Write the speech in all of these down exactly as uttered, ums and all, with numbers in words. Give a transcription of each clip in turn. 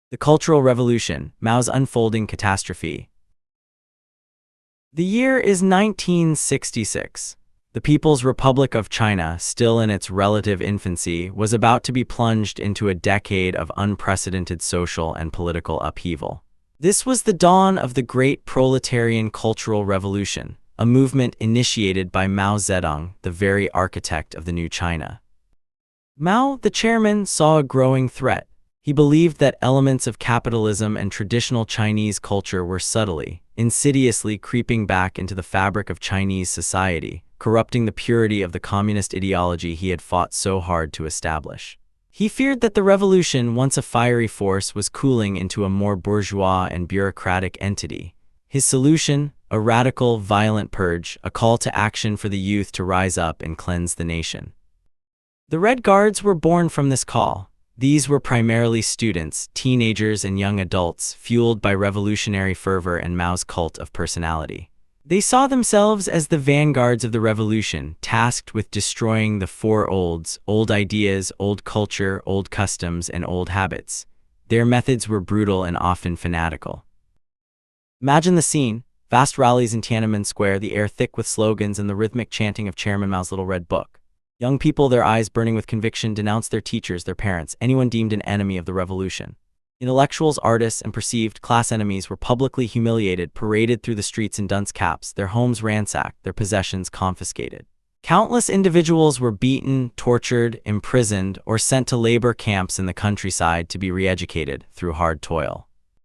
The Cultural Revolution, Mao's unfolding catastrophe. The year is nineteen sixty-six. The People's Republic of China, still in its relative infancy, was about to be plunged into a decade of unprecedented social and political upheaval. This was the dawn of the Great Proletarian Cultural Revolution, a movement initiated by Mao Zedong, the very architect of the new China. Mao, the chairman, saw a growing threat. He believed that elements of capitalism and traditional Chinese culture were subtly, insidiously creeping back into the fabric of Chinese society, corrupting the purity of the communist ideology he had fought so hard to establish. He feared that the revolution, once a fiery force, was cooling into a more bourgeois and bureaucratic entity. His solution, a radical, violent purge, a call to action for the youth to rise up and cleanse the nation. The Red Guards were born from this call. These were primarily students, teenagers, and young adults, fueled by revolutionary fervor and Mao's cult of personality. They saw themselves as the vanguards of the revolution, tasked with destroying the four olds: old ideas, old culture, old customs, and old habits. Their methods were brutal and often fanatical. Imagine the scene: vast rallies in Tiananmen Square, the air thick with slogans and the rhythmic chanting of Chairman Mao's Little Red Book. Young people, their eyes burning with conviction, denounced their teachers, their parents, anyone deemed an enemy of the revolution. Intellectuals, artists, and perceived class enemies were publicly humiliated, paraded through the streets in dunce caps, their homes ransacked, their possessions confiscated. Countless individuals were beaten, tortured, imprisoned, or sent to labor camps in the countryside to be re-educated through hard toil.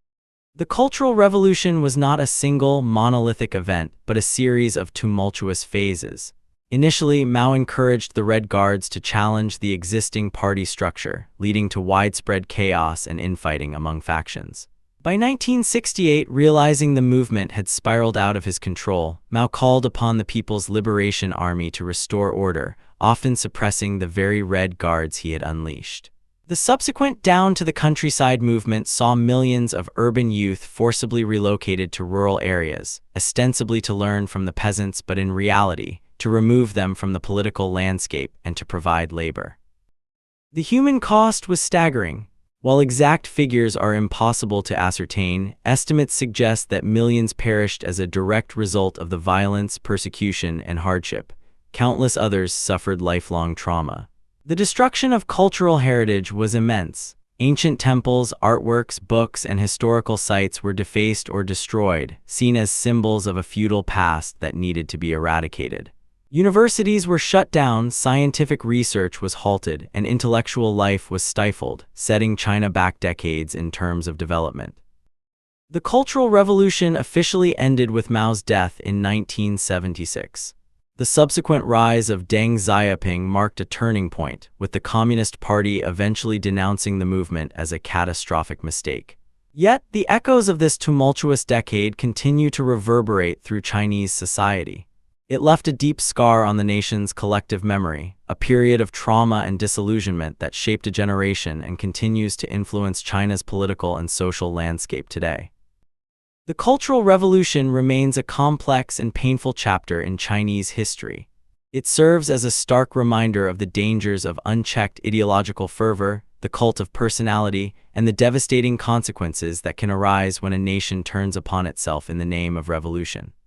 The Cultural Revolution was not a single, monolithic event, but a series of tumultuous phases. Initially, Mao encouraged the Red Guards to challenge the existing party structure, leading to widespread chaos and infighting among factions. By nineteen sixty-eight, realizing the movement had spiraled out of his control, Mao called upon the People's Liberation Army to restore order, often suppressing the very Red Guards he had unleashed. The subsequent Down to the Countryside movement saw millions of urban youth forcibly relocated to rural areas, ostensibly to learn from the peasants, but in reality, to remove them from the political landscape and to provide labor. The human cost was staggering. While exact figures are impossible to ascertain, estimates suggest that millions perished as a direct result of the violence, persecution, and hardship. Countless others suffered lifelong trauma. The destruction of cultural heritage was immense. Ancient temples, artworks, books, and historical sites were defaced or destroyed, seen as symbols of a feudal past that needed to be eradicated. Universities were shut down, scientific research was halted, and intellectual life was stifled, setting China back decades in terms of development. The Cultural Revolution officially ended with Mao's death in nineteen seventy-six. The subsequent rise of Deng Xiaoping marked a turning point, with the Communist Party eventually denouncing the movement as a catastrophic mistake. Yet, the echoes of this tumultuous decade continue to reverberate through Chinese society. It left a deep scar on the nation's collective memory, a period of trauma and disillusionment that shaped a generation and continues to influence China's political and social landscape today. The Cultural Revolution remains a complex and painful chapter in Chinese history. It serves as a stark reminder of the dangers of unchecked ideological fervor, the cult of personality, and the devastating consequences that can arise when a nation turns upon itself in the name of revolution.